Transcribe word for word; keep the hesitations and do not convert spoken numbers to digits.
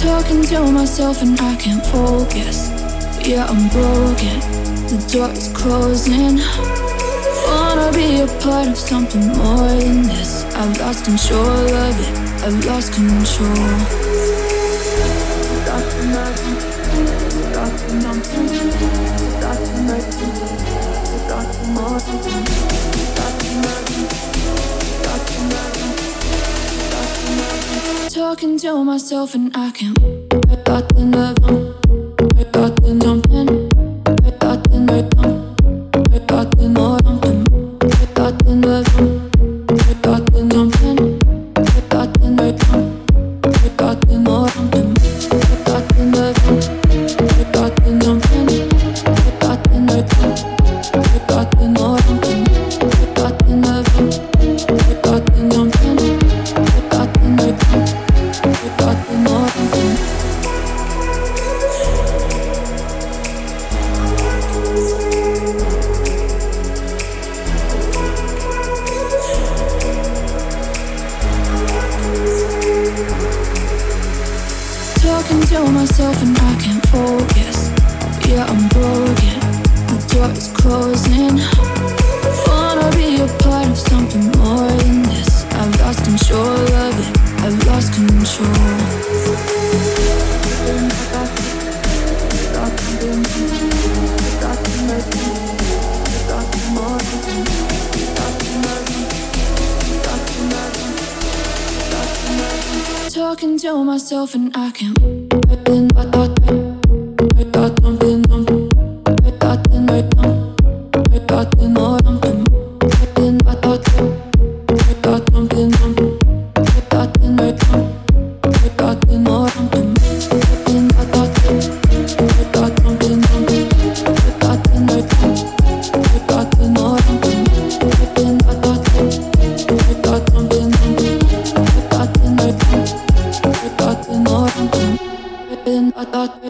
Talking to myself and I can't focus. Yeah, I'm broken. The door is closing. Wanna be a part of something more than this. I've lost control of it. I've lost control. Talking to myself and I can't. I got the nerve. I got the jumping. I got the nerve. I got the more jumping. I got the nerve. I got the jumping. I got the nerve. I got the more jumping. I got the nerve. I got the jumping. I got the nerve. I got the more jumping. I got the nerve. I got the jumping. I got the nerve. I got the more jumping. Talking to myself and I can't focus. Yeah, I'm broken. The door is closing. Wanna be a part of something more than this. I've lost control of it. I've lost control. Talking to myself and I can't. I got I got something. I got the night. I got the more something. I got I got something. I got the night. I got the more something. I got I got something. I got the night. I got the more something. I got I got something. I got the night. I got the more something. I got